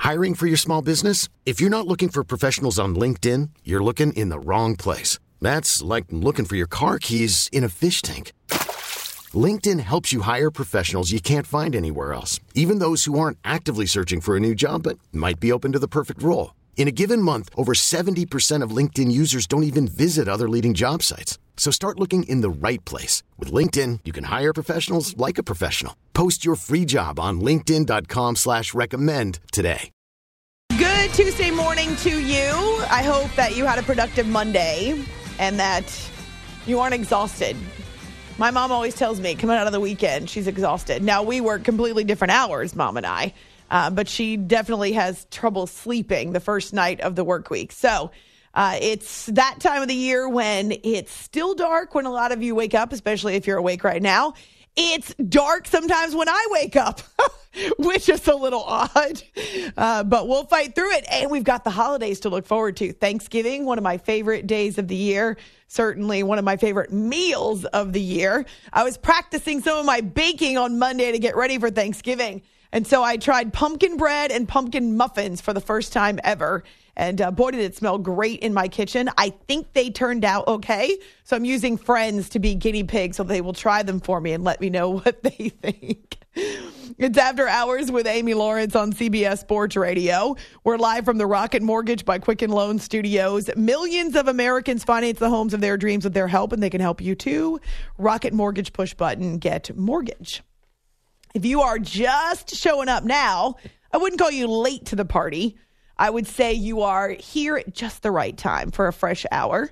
Hiring for your small business? If you're not looking for professionals on LinkedIn, you're looking in the wrong place. That's like looking for your car keys in a fish tank. LinkedIn helps you hire professionals you can't find anywhere else, even those who aren't actively searching for a new job but might be open to the perfect role. In a given month, over 70% of LinkedIn users don't even visit other leading job sites. So start looking in the right place. With LinkedIn, you can hire professionals like a professional. Post your free job on linkedin.com/recommend today. Good Tuesday morning to you. I hope that you had a productive Monday and that you aren't exhausted. My mom always tells me coming out of the weekend, she's exhausted. Now, we work completely different hours, Mom and I, but she definitely has trouble sleeping the first night of the work week. So it's that time of the year when it's still dark when a lot of you wake up, especially if you're awake right now. It's dark sometimes when I wake up, which is a little odd, but we'll fight through it. And we've got the holidays to look forward to. Thanksgiving, one of my favorite days of the year, certainly one of my favorite meals of the year. I was practicing some of my baking on Monday to get ready for Thanksgiving. And so I tried pumpkin bread and pumpkin muffins for the first time ever. And boy, did it smell great in my kitchen. I think they turned out okay. So I'm using friends to be guinea pigs so they will try them for me and let me know what they think. It's After Hours with Amy Lawrence on CBS Sports Radio. We're live from the Rocket Mortgage by Quicken Loan Studios. Millions of Americans finance the homes of their dreams with their help, and they can help you too. Rocket Mortgage, push button, get mortgage. If you are just showing up now, I wouldn't call you late to the party. I would say you are here at just the right time for a fresh hour.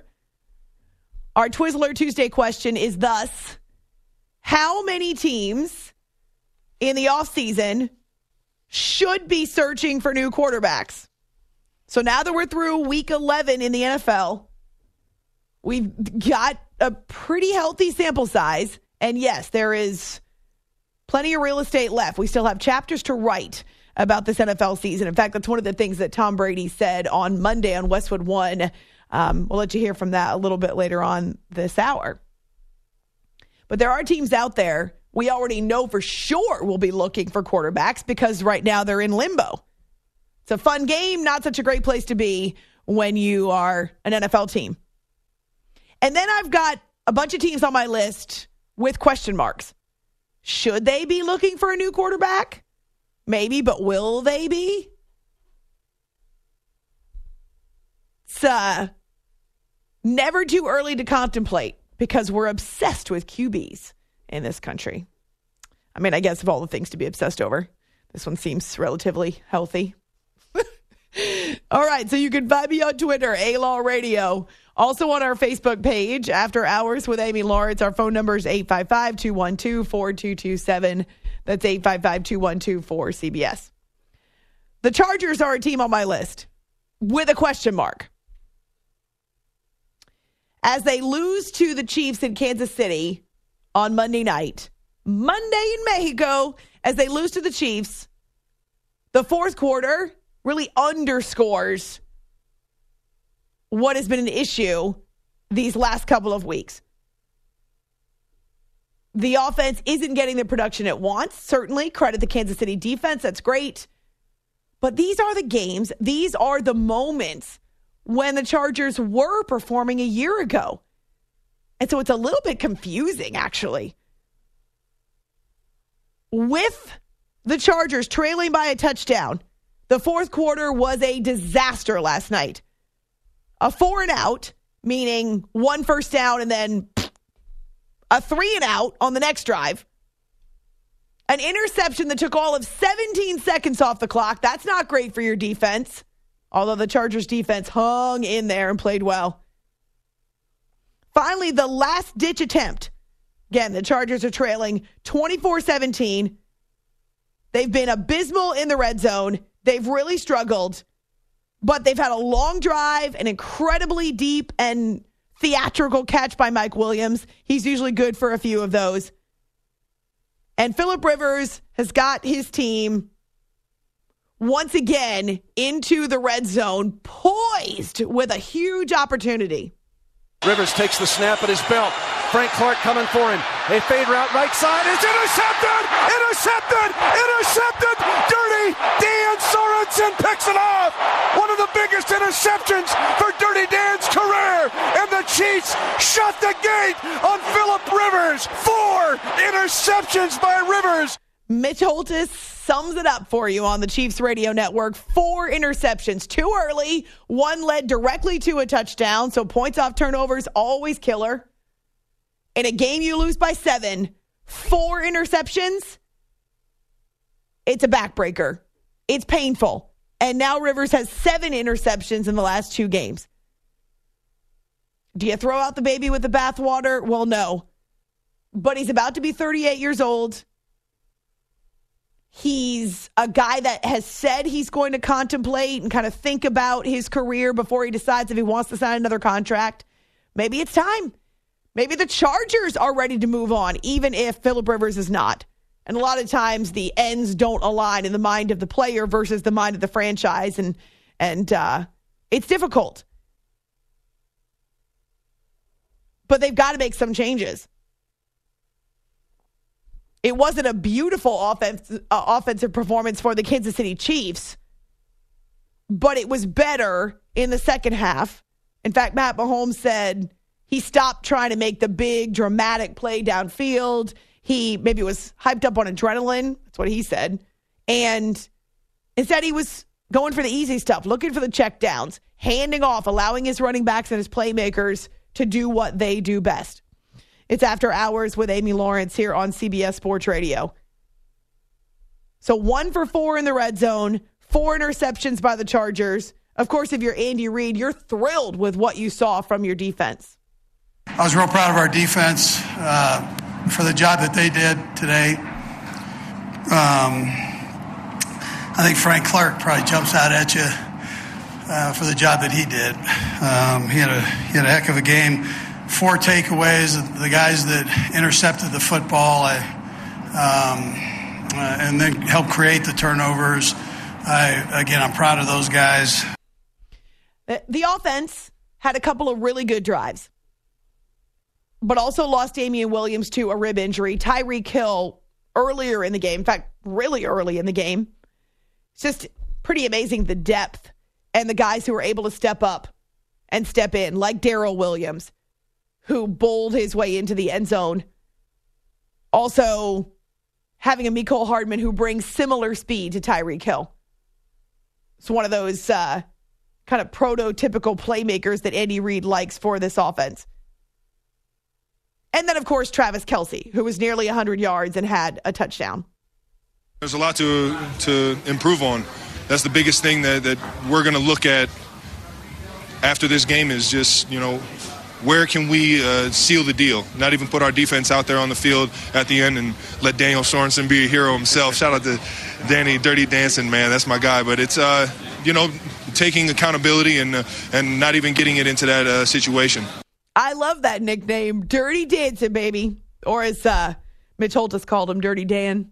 Our Twizzler Tuesday question is thus: how many teams in the offseason should be searching for new quarterbacks? So now that we're through week 11 in the NFL, we've got a pretty healthy sample size. And yes, there is plenty of real estate left. We still have chapters to write about this NFL season. In fact, that's one of the things that Tom Brady said on Monday on Westwood One. We'll let you hear from that a little bit later on this hour. But there are teams out there we already know for sure will be looking for quarterbacks because right now they're in limbo. It's a fun game, not such a great place to be when you are an NFL team. And then I've got a bunch of teams on my list with question marks. Should they be looking for a new quarterback? Maybe, but will they be? It's never too early to contemplate because we're obsessed with QBs in this country. I mean, I guess of all the things to be obsessed over, this one seems relatively healthy. All right, so you can find me on Twitter, A-Law Radio. Also on our Facebook page, After Hours with Amy Lawrence. Our phone number is 855-212-4227. That's 855-212-4CBS. The Chargers are a team on my list with a question mark. As they lose to the Chiefs in Kansas City on Monday night, Monday in Mexico, as they lose to the Chiefs, the fourth quarter really underscores what has been an issue these last couple of weeks. The offense isn't getting the production it wants. Certainly, credit the Kansas City defense. That's great. But these are the games, these are the moments when the Chargers were performing a year ago. And so it's a little bit confusing, actually. With the Chargers trailing by a touchdown, the fourth quarter was a disaster last night. A 4-and-out, meaning one first down and then a 3-and-out on the next drive. An interception that took all of 17 seconds off the clock. That's not great for your defense. Although the Chargers defense hung in there and played well. Finally, the last-ditch attempt. Again, the Chargers are trailing 24-17. They've been abysmal in the red zone. They've really struggled. But they've had a long drive, an incredibly deep and theatrical catch by Mike Williams. He's usually good for a few of those. And Phillip Rivers has got his team once again into the red zone, poised with a huge opportunity. Rivers takes the snap at his belt. Frank Clark coming for him. A fade route right side is intercepted! Dirty Dan Sorensen picks it off! One of the biggest interceptions for Dirty Dan's career! And the Chiefs shut the gate on Phillip Rivers! 4 interceptions by Rivers! Mitch Holthus sums it up for you on the Chiefs radio network. 4 interceptions, 2 early, 1 led directly to a touchdown. So points off turnovers, always killer. In a game you lose by 7, 4 interceptions. It's a backbreaker. It's painful. And now Rivers has 7 interceptions in the last 2 games. Do you throw out the baby with the bathwater? Well, no. But he's about to be 38 years old. He's a guy that has said he's going to contemplate and kind of think about his career before he decides if he wants to sign another contract. Maybe it's time. Maybe the Chargers are ready to move on, even if Phillip Rivers is not. And a lot of times the ends don't align in the mind of the player versus the mind of the franchise. And it's difficult. But they've got to make some changes. It wasn't a beautiful offensive performance for the Kansas City Chiefs, but it was better in the second half. In fact, Matt Mahomes said he stopped trying to make the big, dramatic play downfield. He maybe was hyped up on adrenaline. That's what he said. And instead, he was going for the easy stuff, looking for the checkdowns, handing off, allowing his running backs and his playmakers to do what they do best. It's After Hours with Amy Lawrence here on CBS Sports Radio. So 1 for 4 in the red zone, 4 interceptions by the Chargers. Of course, if you're Andy Reid, you're thrilled with what you saw from your defense. I was real proud of our defense for the job that they did today. I think Frank Clark probably jumps out at you for the job that he did. He had a heck of a game. 4 takeaways, the guys that intercepted the football and then helped create the turnovers. I'm proud of those guys. The offense had a couple of really good drives, but also lost Damian Williams to a rib injury. Tyreek Hill earlier in the game, in fact, really early in the game. It's just pretty amazing the depth and the guys who were able to step up and step in, like Darrell Williams, who bowled his way into the end zone. Also, having a Mecole Hardman who brings similar speed to Tyreek Hill. It's one of those kind of prototypical playmakers that Andy Reid likes for this offense. And then, of course, Travis Kelce, who was nearly 100 yards and had a touchdown. There's a lot to improve on. That's the biggest thing that we're going to look at after this game is just, where can we seal the deal? Not even put our defense out there on the field at the end and let Daniel Sorensen be a hero himself. Shout out to Danny Dirty Dancing, man. That's my guy. But it's, taking accountability and not even getting it into that situation. I love that nickname, Dirty Dancing, baby. Or as Mitch Holthus called him, Dirty Dan.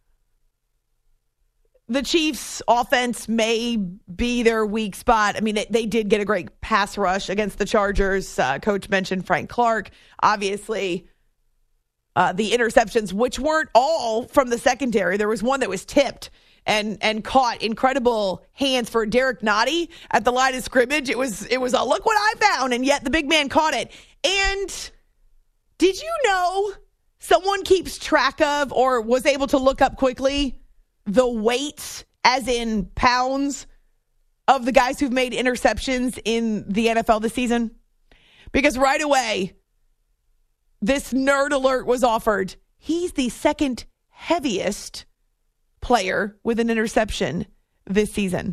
The Chiefs' offense may be their weak spot. I mean, they did get a great pass rush against the Chargers. Coach mentioned Frank Clark. Obviously, the interceptions, which weren't all from the secondary. There was one that was tipped and caught incredible hands for Derek Nottie at the line of scrimmage. It was a look what I found, and yet the big man caught it. And did you know someone keeps track of or was able to look up quickly the weights, as in pounds, of the guys who've made interceptions in the NFL this season? Because right away, this nerd alert was offered. He's the second heaviest player with an interception this season.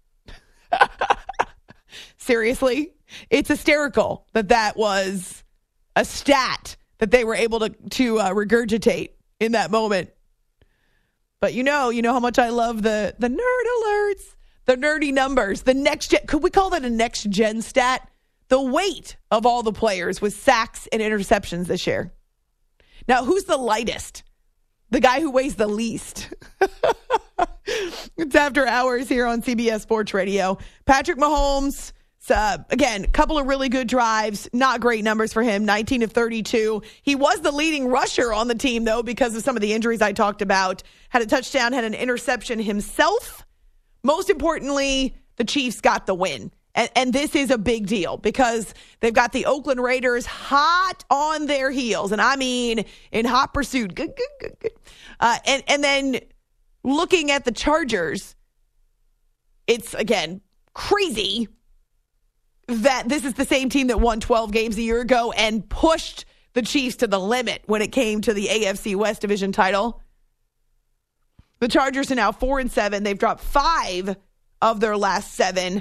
Seriously? It's hysterical that was a stat that they were able to regurgitate in that moment. But you know how much I love the nerd alerts, the nerdy numbers, the next gen. Could we call that a next gen stat? The weight of all the players with sacks and interceptions this year. Now, who's the lightest? The guy who weighs the least. It's After Hours here on CBS Sports Radio. Patrick Mahomes Again, a couple of really good drives, not great numbers for him, 19 of 32. He was the leading rusher on the team, though, because of some of the injuries I talked about. Had a touchdown, had an interception himself. Most importantly, the Chiefs got the win. And this is a big deal because they've got the Oakland Raiders hot on their heels. And I mean, in hot pursuit. Good. And then looking at the Chargers, it's, again, crazy that this is the same team that won 12 games a year ago and pushed the Chiefs to the limit when it came to the AFC West Division title. The Chargers are now 4-7. They've dropped 5 of their last 7.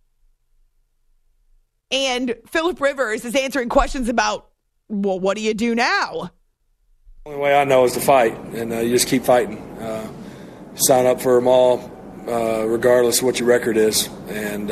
And Phillip Rivers is answering questions about, well, what do you do now? The only way I know is to fight, and you just keep fighting. Sign up for them all, regardless of what your record is. And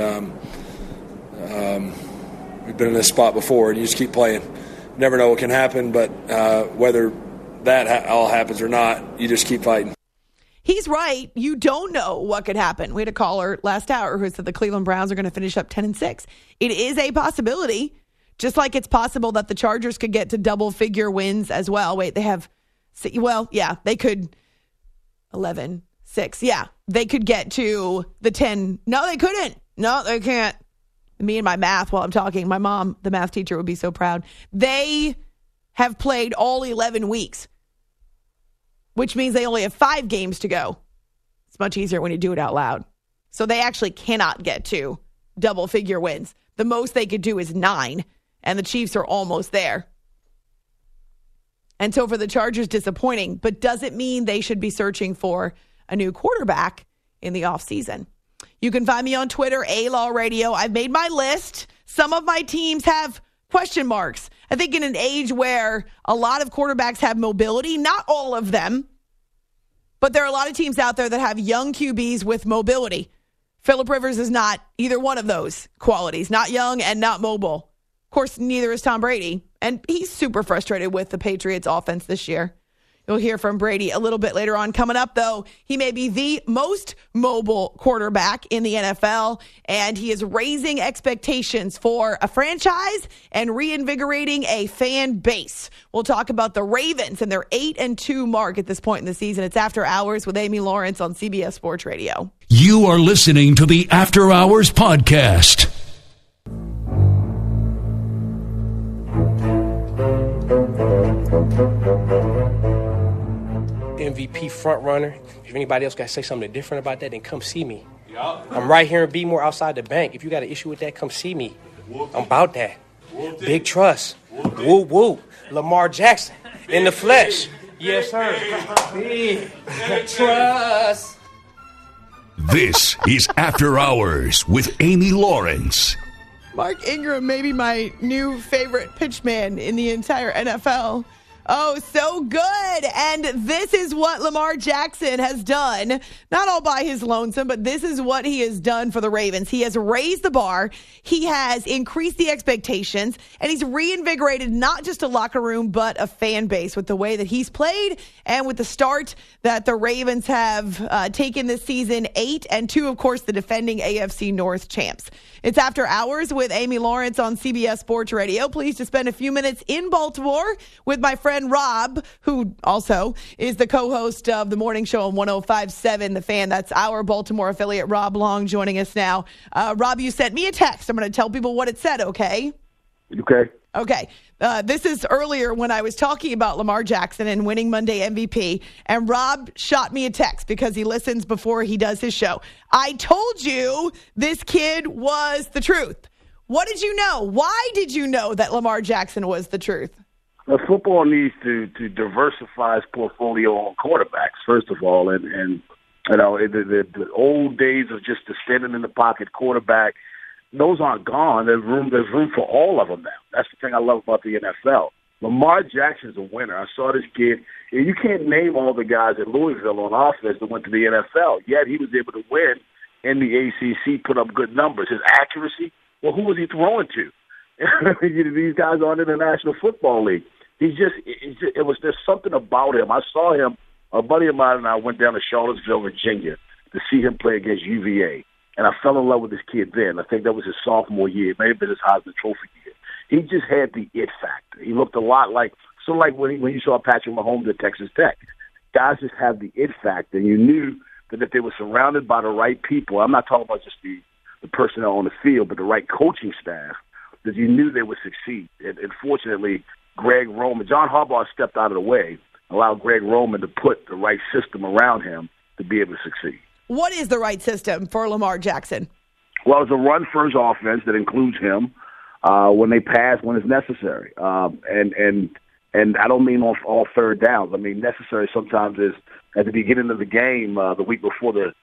we've been in this spot before, and you just keep playing. You never know what can happen, but whether that all happens or not, you just keep fighting. He's right. You don't know what could happen. We had a caller last hour who said the Cleveland Browns are going to finish up 10-6. It is a possibility, just like it's possible that the Chargers could get to double-figure wins as well. Wait, they have, well, yeah, they could 11-6. Yeah, they could get to the 10. No, they couldn't. No, they can't. Me and my math while I'm talking. My mom, the math teacher, would be so proud. They have played all 11 weeks, which means they only have 5 games to go. It's much easier when you do it out loud. So they actually cannot get to double-figure wins. The most they could do is 9, and the Chiefs are almost there. And so for the Chargers, disappointing, but doesn't mean they should be searching for a new quarterback in the offseason. You can find me on Twitter, A-Law Radio. I've made my list. Some of my teams have question marks. I think in an age where a lot of quarterbacks have mobility, not all of them, but there are a lot of teams out there that have young QBs with mobility. Phillip Rivers is not either one of those qualities, not young and not mobile. Of course, neither is Tom Brady, and he's super frustrated with the Patriots offense this year. You'll hear from Brady a little bit later on. Coming up, though, he may be the most mobile quarterback in the NFL, and he is raising expectations for a franchise and reinvigorating a fan base. We'll talk about the Ravens and their 8-2 mark at this point in the season. It's After Hours with Amy Lawrence on CBS Sports Radio. You are listening to the After Hours podcast. MVP front runner. If anybody else got to say something different about that, then come see me. I'm right here in Beemore outside the bank. If you got an issue with that, come see me. I'm about that. Big trust. Woo woo. Lamar Jackson in the flesh. Yes, sir. Big trust. This is After Hours with Amy Lawrence. Mark Ingram may be my new favorite pitchman in the entire NFL. Oh, so good. And this is what Lamar Jackson has done, not all by his lonesome, but this is what he has done for the Ravens. He has raised the bar. He has increased the expectations, and he's reinvigorated not just a locker room, but a fan base with the way that he's played and with the start that the Ravens have taken this season, 8-2, of course, the defending AFC North champs. It's After Hours with Amy Lawrence on CBS Sports Radio. Pleased to spend a few minutes in Baltimore with my friend Rob, who also is the co-host of the morning show on 105.7 The Fan. That's our Baltimore affiliate, Rob Long, joining us now. Rob, you sent me a text. I'm going to tell people what it said, okay? Okay. Okay. This is earlier when I was talking about Lamar Jackson and winning Monday MVP, and Rob shot me a text because he listens before he does his show. I told you this kid was the truth. What did you know? Why did you know that Lamar Jackson was the truth? Well, football needs to diversify its portfolio on quarterbacks, first of all, and you know the old days of just the standing in the pocket quarterback, those aren't gone. There's room for all of them now. That's the thing I love about the NFL. Lamar Jackson's a winner. I saw this kid. You can't name all the guys at Louisville on offense that went to the NFL, yet he was able to win in the ACC, put up good numbers. His accuracy, well, who was he throwing to? These guys aren't in the National Football League. There's something about him. I saw him, a buddy of mine and I went down to Charlottesville, Virginia to see him play against UVA. And I fell in love with this kid then. I think that was his sophomore year. It may have been his Heisman Trophy year. He just had the it factor. He looked a lot like when you saw Patrick Mahomes at Texas Tech. Guys just have the it factor. You knew that if they were surrounded by the right people, I'm not talking about just the personnel on the field, but the right coaching staff, that you knew they would succeed. And fortunately, Greg Roman, John Harbaugh stepped out of the way, allowed Greg Roman to put the right system around him to be able to succeed. What is the right system for Lamar Jackson? Well, it's a run-first offense that includes him when they pass when it's necessary. And I don't mean all third downs. I mean necessary sometimes is at the beginning of the game, the week before the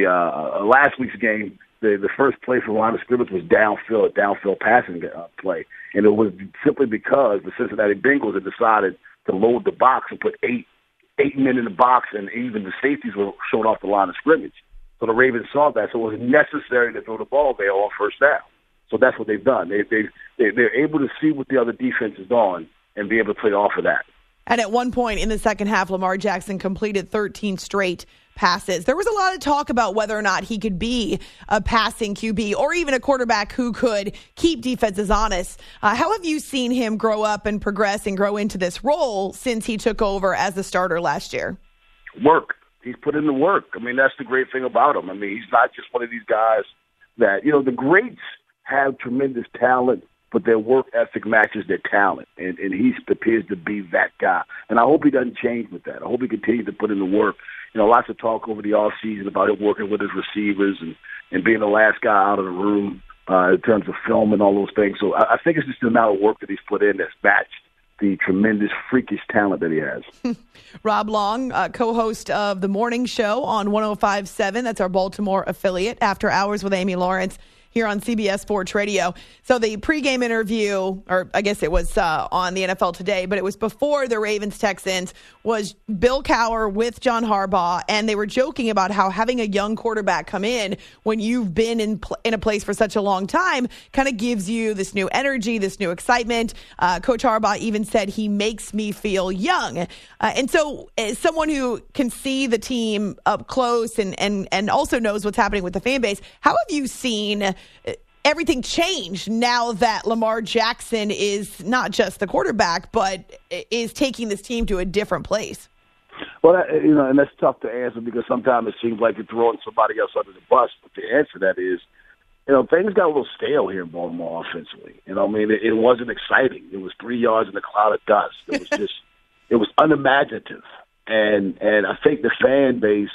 last week's game, the first play from line of scrimmage was downfield passing play. And it was simply because the Cincinnati Bengals had decided to load the box and put eight men in the box, and even the safeties were showing off the line of scrimmage. So the Ravens saw that, so it was necessary to throw the ball there on first down. So that's what they've done. They're able to see what the other defense is on and be able to play off of that. And at one point in the second half, Lamar Jackson completed 13 straight passes. There was a lot of talk about whether or not he could be a passing QB or even a quarterback who could keep defenses honest. How have you seen him grow up and progress and grow into this role since he took over as the starter last year? Work. He's put in the work. I mean, that's the great thing about him. I mean, he's not just one of these guys that, the greats have tremendous talent, but their work ethic matches their talent. And he appears to be that guy. And I hope he doesn't change with that. I hope he continues to put in the work. Lots of talk over the offseason about him working with his receivers and being the last guy out of the room in terms of film and all those things. So I think it's just the amount of work that he's put in that's matched the tremendous, freakish talent that he has. Rob Long, co-host of The Morning Show on 105.7. That's our Baltimore affiliate, After Hours with Amy Lawrence, here on CBS Sports Radio. So the pregame interview, or I guess it was on the NFL Today, but it was before the Ravens-Texans, was Bill Cowher with John Harbaugh, and they were joking about how having a young quarterback come in when you've been in a place for such a long time kind of gives you this new energy, this new excitement. Coach Harbaugh even said, he makes me feel young. And so as someone who can see the team up close and also knows what's happening with the fan base, how have you seen everything changed now that Lamar Jackson is not just the quarterback, but is taking this team to a different place? Well, and that's tough to answer because sometimes it seems like you're throwing somebody else under the bus. But the answer to that is, things got a little stale here in Baltimore offensively. It wasn't exciting. It was 3 yards in a cloud of dust. It was just, it was unimaginative. And I think the fan base,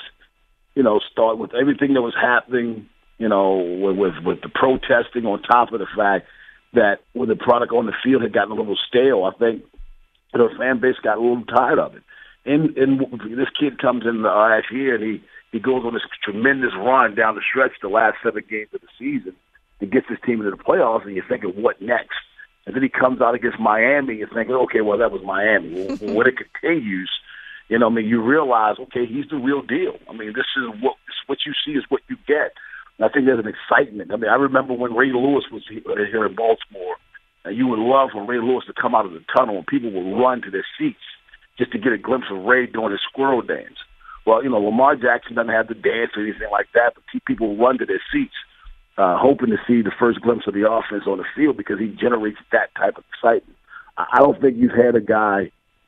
started with everything that was happening, with the protesting on top of the fact that when the product on the field had gotten a little stale, I think the fan base got a little tired of it. And this kid comes in the last year and he goes on this tremendous run down the stretch, the last 7 games of the season, and gets his team into the playoffs, and you're thinking, what next? And then he comes out against Miami, you're thinking, okay, well, that was Miami. Well, when it continues, you realize, okay, he's the real deal. This is what you see is what you get. And I think there's an excitement. I remember when Ray Lewis was here in Baltimore, and you would love for Ray Lewis to come out of the tunnel and people would run to their seats just to get a glimpse of Ray doing his squirrel dance. Well, Lamar Jackson doesn't have the dance or anything like that, but people run to their seats hoping to see the first glimpse of the offense on the field because he generates that type of excitement. I don't think you've had a guy,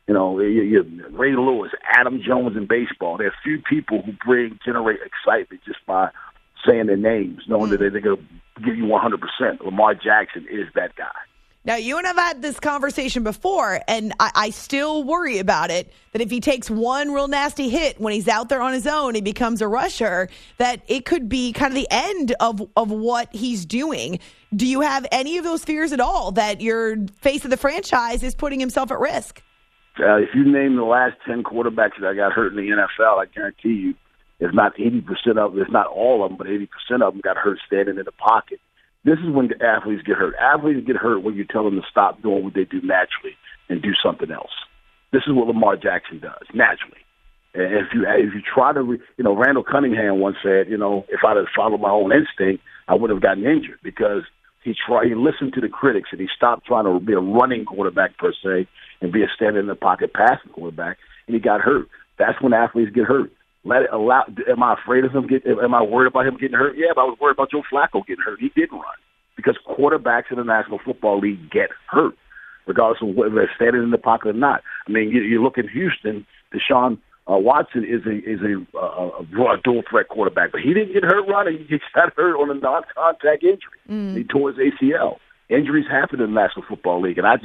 Ray Lewis, Adam Jones in baseball. There are few people who generate excitement just by saying their names, knowing that they're going to give you 100%. Lamar Jackson is that guy. Now, you and I have had this conversation before, and I still worry about it, that if he takes one real nasty hit when he's out there on his own, he becomes a rusher, that it could be kind of the end of what he's doing. Do you have any of those fears at all, that your face of the franchise is putting himself at risk? If you name the last 10 quarterbacks that got hurt in the NFL, I guarantee you, if not 80% of them, if not all of them, but 80% of them got hurt standing in the pocket. This is when athletes get hurt. Athletes get hurt when you tell them to stop doing what they do naturally and do something else. This is what Lamar Jackson does, naturally. And if you try to, Randall Cunningham once said, if I'd have followed my own instinct, I would have gotten injured because he listened to the critics and he stopped trying to be a running quarterback per se and be a standing in the pocket passing quarterback, and he got hurt. That's when athletes get hurt. Let it allow. Am I afraid of him? Am I worried about him getting hurt? Yeah, but I was worried about Joe Flacco getting hurt. He didn't run because quarterbacks in the National Football League get hurt, regardless of whether they're standing in the pocket or not. I mean, you look at Houston. Deshaun Watson is a dual threat quarterback, but he didn't get hurt running. He got hurt on a non-contact injury. He tore his ACL. Injuries happen in the National Football League, and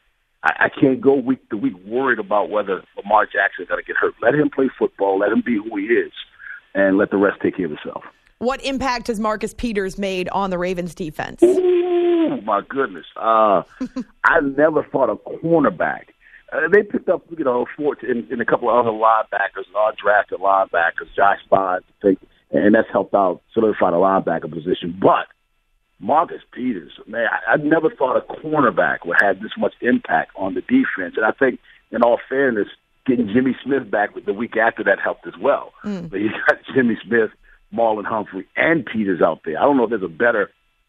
I can't go week to week worried about whether Lamar Jackson is going to get hurt. Let him play football. Let him be who he is, and let the rest take care of himself. What impact has Marcus Peters made on the Ravens defense? Oh, my goodness. I never thought a cornerback. They picked up, in a couple of other linebackers, undrafted linebackers, Josh Bonds, and that's helped out solidify the linebacker position. But Marcus Peters, man, I never thought a cornerback would have this much impact on the defense. And I think, in all fairness, getting Jimmy Smith back with the week after that helped as well. But you got Jimmy Smith, Marlon Humphrey, and Peters out there. I don't know if there's a better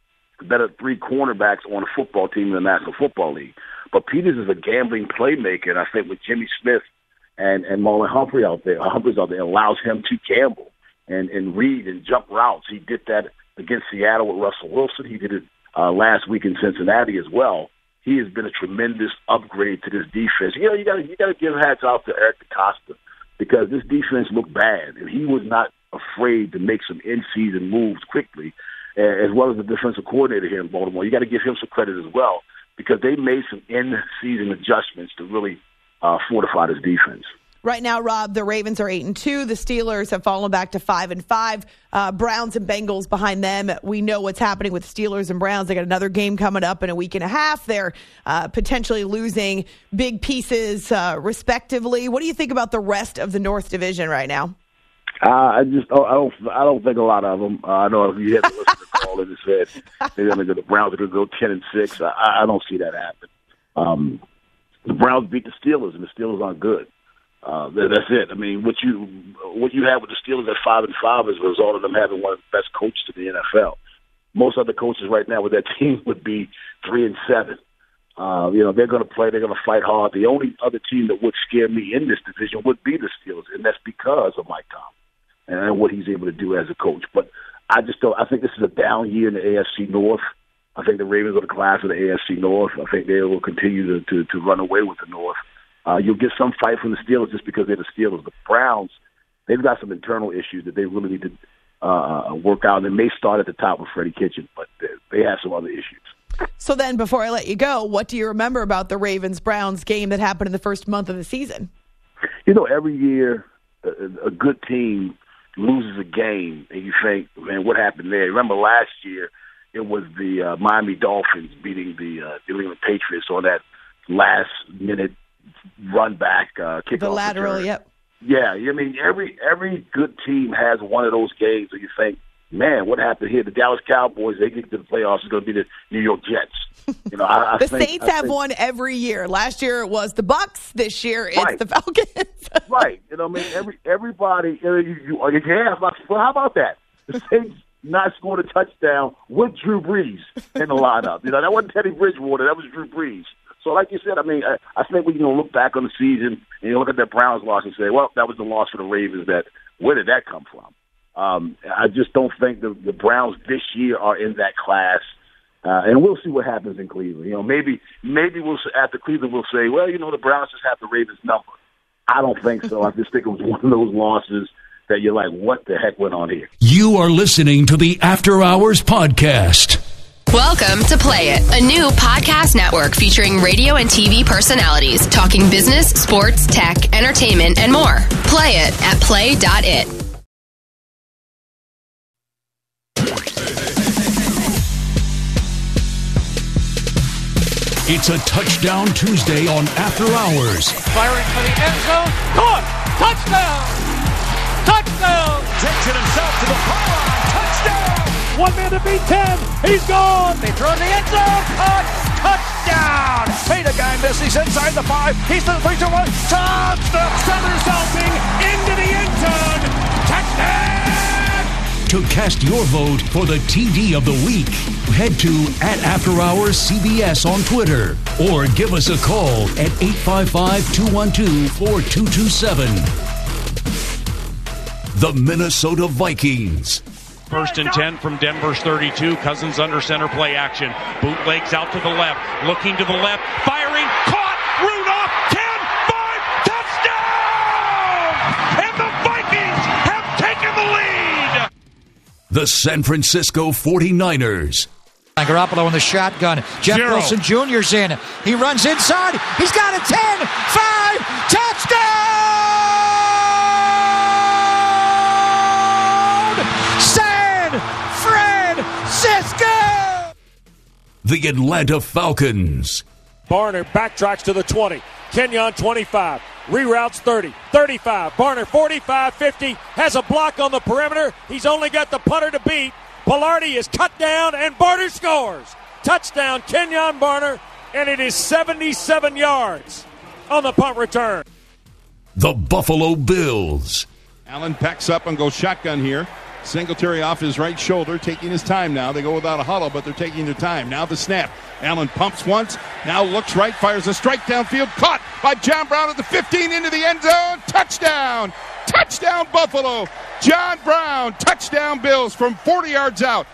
three cornerbacks on a football team in the National Football League. But Peters is a gambling playmaker, and I think with Jimmy Smith and Marlon Humphrey out there, it allows him to gamble and read and jump routes. He did that against Seattle with Russell Wilson. He did it last week in Cincinnati as well. He has been a tremendous upgrade to this defense. You got to give hats off to Eric DeCosta because this defense looked bad, and he was not afraid to make some in-season moves quickly, as well as the defensive coordinator here in Baltimore. You got to give him some credit as well because they made some in-season adjustments to really fortify this defense. Right now, Rob, the Ravens are 8-2. The Steelers have fallen back to 5-5. Browns and Bengals behind them. We know what's happening with Steelers and Browns. They got another game coming up in a week and a half. They're potentially losing big pieces, respectively. What do you think about the rest of the North Division right now? I don't think a lot of them. I know if you had to listen to the call and said the Browns are going to go 10-6. I don't see that happen. The Browns beat the Steelers, and the Steelers aren't good. That's it. I mean, what you have with the Steelers at 5-5 is a result of them having one of the best coaches in the NFL. Most other coaches right now with that team would be 3-7. They're going to play. They're going to fight hard. The only other team that would scare me in this division would be the Steelers, and that's because of Mike Tomlin and what he's able to do as a coach. But I think this is a down year in the AFC North. I think the Ravens are the class of the AFC North. I think they will continue to run away with the North. You'll get some fight from the Steelers just because they're the Steelers. The Browns, they've got some internal issues that they really need to work out. And they may start at the top with Freddie Kitchen, but they have some other issues. So then, before I let you go, what do you remember about the Ravens-Browns game that happened in the first month of the season? Every year a good team loses a game, and you think, man, what happened there? Remember last year, it was the Miami Dolphins beating the New England Patriots on that last-minute run back kickoff. The lateral, return. Yep. Yeah, I mean, every good team has one of those games where you think, man, what happened here? The Dallas Cowboys, they get to the playoffs, it's going to be the New York Jets. The Saints have one every year. Last year it was the Bucks. This year it's the Falcons. Right. Everybody, how about that? The Saints not scored a touchdown with Drew Brees in the lineup. That wasn't Teddy Bridgewater. That was Drew Brees. So like you said, I mean, I think we can look back on the season and you look at that Browns loss and say, well, that was the loss for the Ravens. Where did that come from? I just don't think the Browns this year are in that class. And we'll see what happens in Cleveland. Maybe we'll after Cleveland we'll say, well, the Browns just have the Ravens number. I don't think so. I just think it was one of those losses that you're like, what the heck went on here? You are listening to the After Hours Podcast. Welcome to Play It, a new podcast network featuring radio and TV personalities talking business, sports, tech, entertainment, and more. Play it at play.it. It's a Touchdown Tuesday on After Hours. Firing for the end zone. Caught! Touchdown! Touchdown! Takes it himself to the pylon. Touchdown! One man to beat 10. He's gone. They throw in the end zone. Caught. Touchdown. Hey, the guy misses. He's inside the 5. He's to the 3-2-1. Touchdown. Somersaulting into the end zone. Touchdown. To cast your vote for the TD of the week, head to @AfterHoursCBS on Twitter or give us a call at 855-212-4227. the Minnesota Vikings. 1st and 10 from Denver's 32. Cousins under center play action. Bootlegs out to the left. Looking to the left. Firing. Caught. Rudolph. 10, 5. Touchdown! And the Vikings have taken the lead. The San Francisco 49ers. Garoppolo in the shotgun. Jeff Wilson Jr.'s in. He runs inside. He's got a 10, 5. Touchdown! Francisco! The Atlanta Falcons. Barner backtracks to the 20. Kenyon 25. Reroutes 30. 35. Barner 45, 50. Has a block on the perimeter. He's only got the punter to beat. Pilardi is cut down and Barner scores. Touchdown Kenyon Barner, and it is 77 yards on the punt return. The Buffalo Bills. Allen backs up and goes shotgun here. Singletary off his right shoulder, taking his time now. They go without a huddle, but they're taking their time. Now the snap. Allen pumps once, now looks right, fires a strike downfield. Caught by John Brown at the 15 into the end zone. Touchdown! Touchdown Buffalo! John Brown, touchdown Bills from 40 yards out.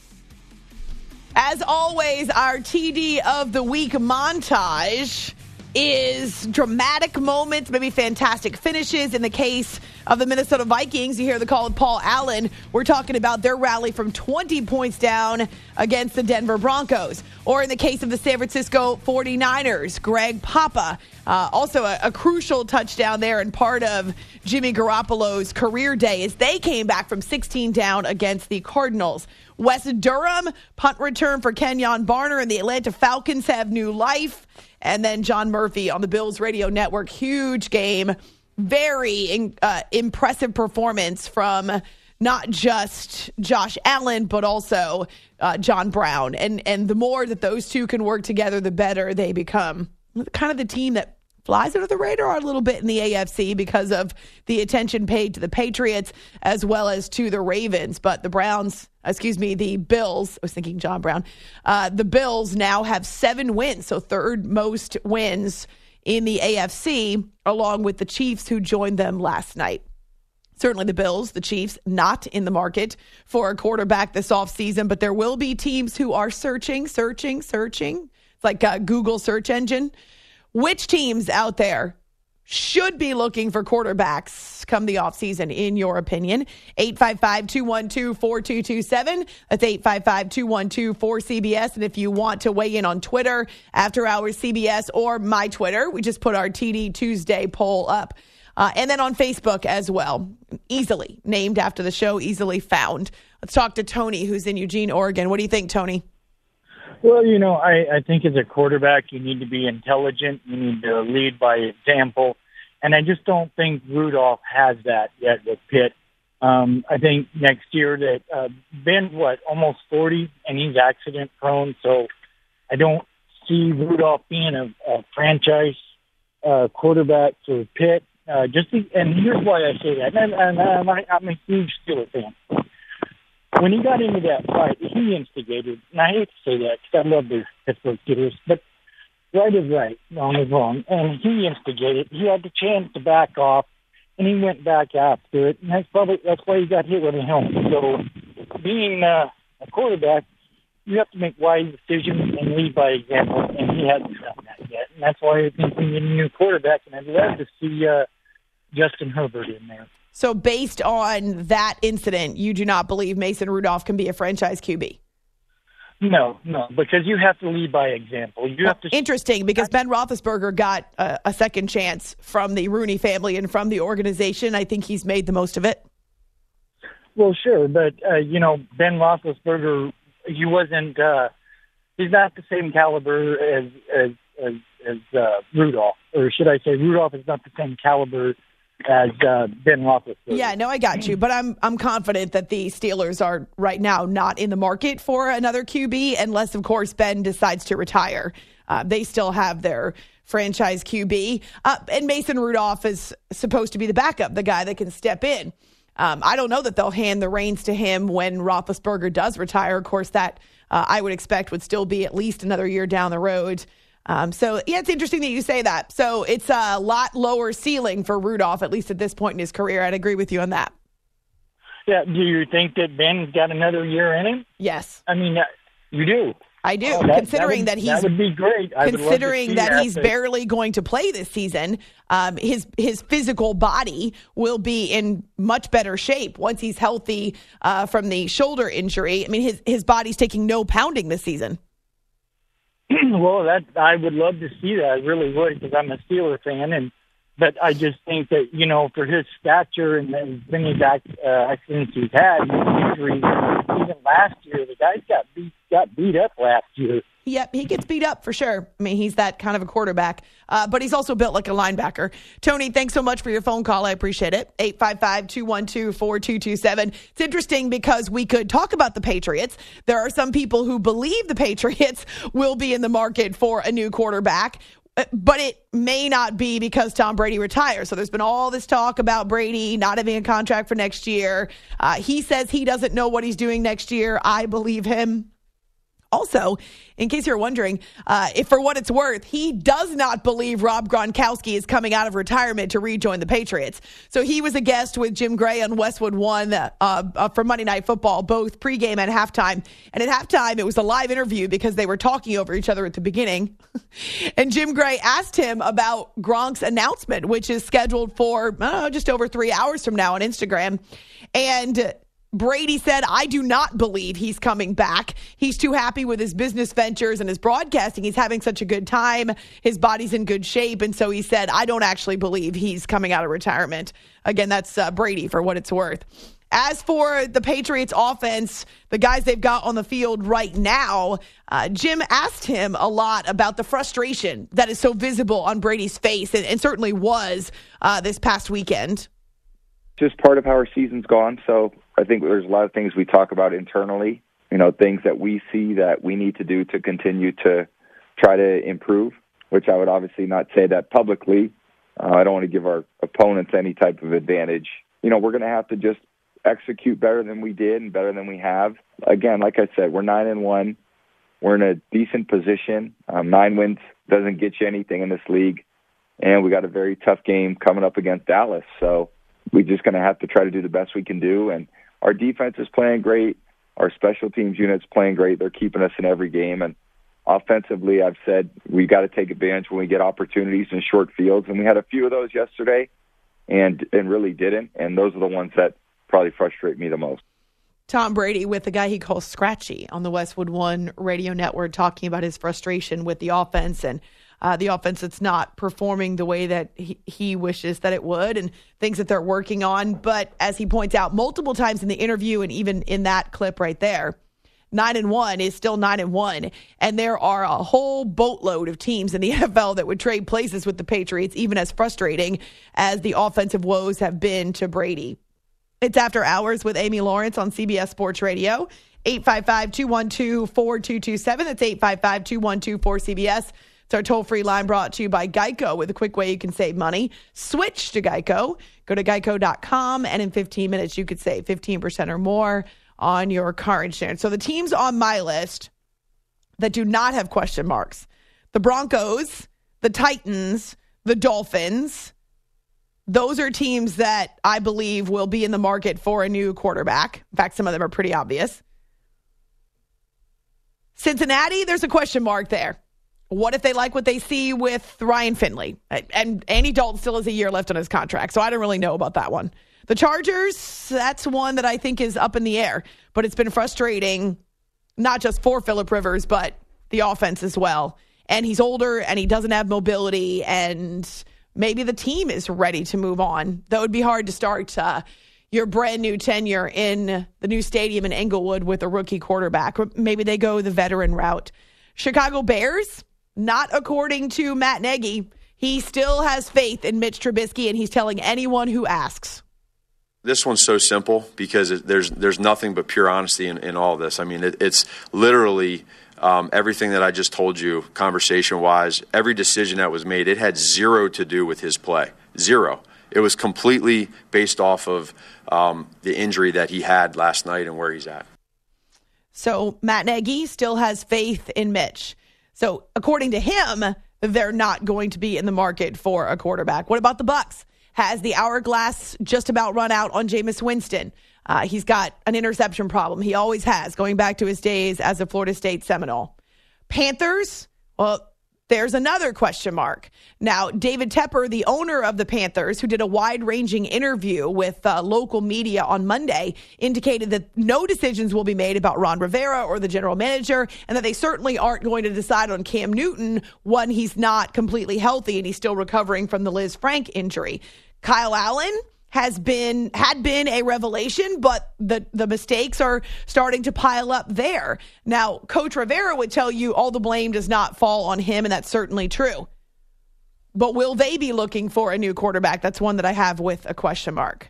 As always, our TD of the Week montage is dramatic moments, maybe fantastic finishes. In the case of the Minnesota Vikings, you hear the call of Paul Allen. We're talking about their rally from 20 points down against the Denver Broncos. Or in the case of the San Francisco 49ers, Greg Papa, also a crucial touchdown there and part of Jimmy Garoppolo's career day as they came back from 16 down against the Cardinals. Wes Durham, punt return for Kenyon Barner, and the Atlanta Falcons have new life. And then John Murphy on the Bills Radio Network. Huge game. Very impressive performance from not just Josh Allen, but also John Brown. And the more that those two can work together, the better they become. Kind of the team that flies under the radar a little bit in the AFC because of the attention paid to the Patriots as well as to the Ravens. But the Bills, I was thinking John Brown, the Bills now have 7 wins, so third most wins in the AFC, along with the Chiefs who joined them last night. Certainly the Bills, the Chiefs, not in the market for a quarterback this offseason, but there will be teams who are searching. It's like a Google search engine. Which teams out there should be looking for quarterbacks come the offseason, in your opinion? 855-212-4227. That's 855-212-4CBS. And if you want to weigh in on Twitter, After Hours CBS, or my Twitter, we just put our TD Tuesday poll up. And then on Facebook as well. Easily named after the show, easily found. Let's talk to Tony, who's in Eugene, Oregon. What do you think, Tony? Well, I think as a quarterback, you need to be intelligent. You need to lead by example. And I just don't think Rudolph has that yet with Pitt. I think next year that Ben's, almost 40, and he's accident prone. So I don't see Rudolph being a franchise quarterback for Pitt. And here's why I say that. And I'm a huge Steelers fan. When he got into that fight, he instigated, and I hate to say that because I love the Pittsburgh Steelers, but right is right, wrong is wrong. And he instigated. He had the chance to back off, and he went back after it, and that's why he got hit with a helmet. So being a quarterback, you have to make wise decisions and lead by example, and he hasn't done that yet. And that's why I think we need a new quarterback, and I'd love to see Justin Herbert in there. So based on that incident, you do not believe Mason Rudolph can be a franchise QB? No, because you have to lead by example. Interesting, because Ben Roethlisberger got a second chance from the Rooney family and from the organization. I think he's made the most of it. Well, sure, but, Ben Roethlisberger, he's not the same caliber as Rudolph. Or should I say Rudolph is not the same caliber as Ben Roethlisberger. Yeah, no, I got you. But I'm confident that the Steelers are right now not in the market for another QB unless, of course, Ben decides to retire. They still have their franchise QB. And Mason Rudolph is supposed to be the backup, the guy that can step in. I don't know that they'll hand the reins to him when Roethlisberger does retire. Of course, that I would expect would still be at least another year down the road. It's interesting that you say that. So it's a lot lower ceiling for Rudolph, at least at this point in his career. I'd agree with you on that. Yeah. Do you think that Ben's got another year in him? Yes. I mean, you do. I do, Considering that would be great. Considering that he's barely going to play this season, his physical body will be in much better shape once he's healthy from the shoulder injury. I mean, his body's taking no pounding this season. Well, I would love to see that. I really would, because I'm a Steeler fan, but I just think that, for his stature and as many accidents he's had, injuries, even last year, the guy got beat up last year. Yep, he gets beat up for sure. I mean, he's that kind of a quarterback, but he's also built like a linebacker. Tony, thanks so much for your phone call. I appreciate it. 855-212-4227. It's interesting because we could talk about the Patriots. There are some people who believe the Patriots will be in the market for a new quarterback, but it may not be because Tom Brady retires. So there's been all this talk about Brady not having a contract for next year. He says he doesn't know what he's doing next year. I believe him. Also, in case you're wondering, if for what it's worth, he does not believe Rob Gronkowski is coming out of retirement to rejoin the Patriots. So he was a guest with Jim Gray on Westwood One for Monday Night Football, both pregame and halftime. And at halftime, it was a live interview because they were talking over each other at the beginning. And Jim Gray asked him about Gronk's announcement, which is scheduled for just over 3 hours from now on Instagram. And Brady said, I do not believe he's coming back. He's too happy with his business ventures and his broadcasting. He's having such a good time. His body's in good shape. And so he said, I don't actually believe he's coming out of retirement. Again, that's Brady for what it's worth. As for the Patriots offense, the guys they've got on the field right now, Jim asked him a lot about the frustration that is so visible on Brady's face and certainly was this past weekend. Just part of how our season's gone. So I think there's a lot of things we talk about internally, things that we see that we need to do to continue to try to improve, which I would obviously not say that publicly. I don't want to give our opponents any type of advantage. We're going to have to just execute better than we did and better than we have. Again, like I said, we're 9-1. We're in a decent position. 9 wins doesn't get you anything in this league. And we got a very tough game coming up against Dallas. So we're just going to have to try to do the best we can do. And our defense is playing great. Our special teams unit's playing great. They're keeping us in every game. And offensively, I've said we got to take advantage when we get opportunities in short fields. And we had a few of those yesterday and really didn't. And those are the ones that probably frustrate me the most. Tom Brady with the guy he calls Scratchy on the Westwood One radio network talking about his frustration with the offense and the offense that's not performing the way that he wishes that it would and things that they're working on. But as he points out multiple times in the interview and even in that clip right there, 9-1 is still 9-1. And there are a whole boatload of teams in the NFL that would trade places with the Patriots, even as frustrating as the offensive woes have been to Brady. It's After Hours with Amy Lawrence on CBS Sports Radio. 855-212-4227. That's 855-212-4CBS. It's our toll-free line brought to you by Geico with a quick way you can save money. Switch to Geico. Go to geico.com, and in 15 minutes, you could save 15% or more on your car insurance. So the teams on my list that do not have question marks, the Broncos, the Titans, the Dolphins, those are teams that I believe will be in the market for a new quarterback. In fact, some of them are pretty obvious. Cincinnati, there's a question mark there. What if they like what they see with Ryan Finley? And Andy Dalton still has a year left on his contract, so I don't really know about that one. The Chargers, that's one that I think is up in the air, but it's been frustrating, not just for Phillip Rivers, but the offense as well. And he's older, and he doesn't have mobility, and maybe the team is ready to move on. That would be hard to start your brand new tenure in the new stadium in Englewood with a rookie quarterback. Or maybe they go the veteran route. Chicago Bears, not according to Matt Nagy. He still has faith in Mitch Trubisky, and he's telling anyone who asks. This one's so simple because there's nothing but pure honesty in all this. I mean, it's literally everything that I just told you, conversation-wise, every decision that was made, it had zero to do with his play. Zero. It was completely based off of the injury that he had last night and where he's at. So Matt Nagy still has faith in Mitch. So according to him, they're not going to be in the market for a quarterback. What about the Bucs? Has the hourglass just about run out on Jameis Winston? He's got an interception problem. He always has, going back to his days as a Florida State Seminole. Panthers, well, there's another question mark. Now, David Tepper, the owner of the Panthers, who did a wide-ranging interview with local media on Monday, indicated that no decisions will be made about Ron Rivera or the general manager, and that they certainly aren't going to decide on Cam Newton when he's not completely healthy and he's still recovering from the Liz Frank injury. Kyle Allen had been a revelation, but the mistakes are starting to pile up there. Now, Coach Rivera would tell you all the blame does not fall on him, and that's certainly true. But will they be looking for a new quarterback? That's one that I have with a question mark.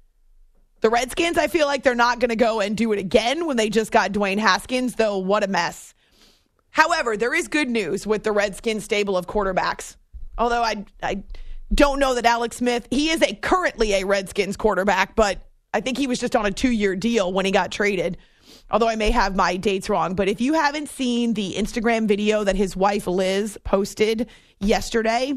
The Redskins, I feel like they're not going to go and do it again when they just got Dwayne Haskins, though what a mess. However, there is good news with the Redskins stable of quarterbacks. Although I don't know that Alex Smith, he is currently a Redskins quarterback, but I think he was just on a 2-year deal when he got traded, although I may have my dates wrong. But if you haven't seen the Instagram video that his wife Liz posted yesterday,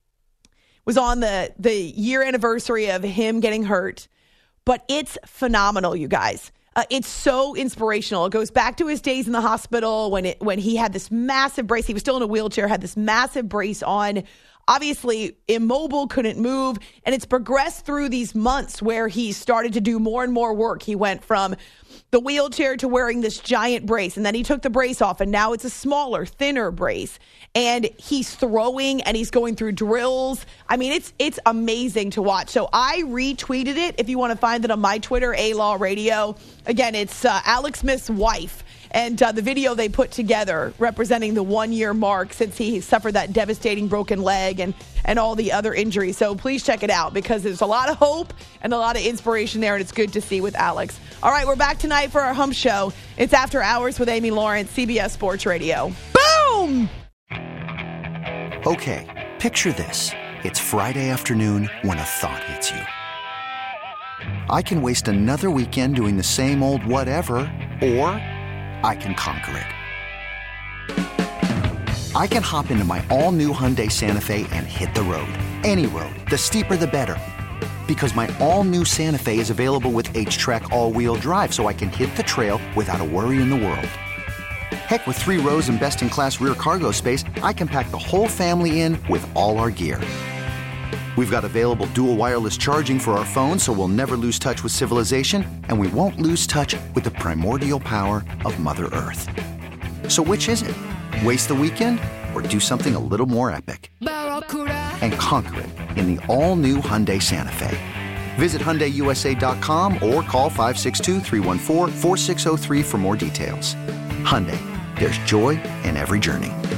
was on the year anniversary of him getting hurt, but it's phenomenal, you guys. It's so inspirational. It goes back to his days in the hospital when he had this massive brace. He was still in a wheelchair, had this massive brace on. Obviously immobile, couldn't move, and it's progressed through these months where he started to do more and more work. He went from the wheelchair to wearing this giant brace, and then he took the brace off, and now it's a smaller, thinner brace. And he's throwing, and he's going through drills. I mean, it's amazing to watch. So I retweeted it. If you want to find it on my Twitter, A-Law Radio. Again, it's Alex Smith's wife. And the video they put together representing the 1-year mark since he suffered that devastating broken leg and all the other injuries. So please check it out because there's a lot of hope and a lot of inspiration there, and it's good to see with Alex. All right, we're back tonight for our Hump Show. It's After Hours with Amy Lawrence, CBS Sports Radio. Boom! Okay, picture this. It's Friday afternoon when a thought hits you. I can waste another weekend doing the same old whatever, or I can conquer it. I can hop into my all-new Hyundai Santa Fe and hit the road. Any road. The steeper, the better. Because my all-new Santa Fe is available with H-Track all-wheel drive, so I can hit the trail without a worry in the world. Heck, with 3 rows and best-in-class rear cargo space, I can pack the whole family in with all our gear. We've got available dual wireless charging for our phones, so we'll never lose touch with civilization, and we won't lose touch with the primordial power of Mother Earth. So which is it? Waste the weekend or do something a little more epic? And conquer it in the all-new Hyundai Santa Fe. Visit HyundaiUSA.com or call 562-314-4603 for more details. Hyundai, there's joy in every journey.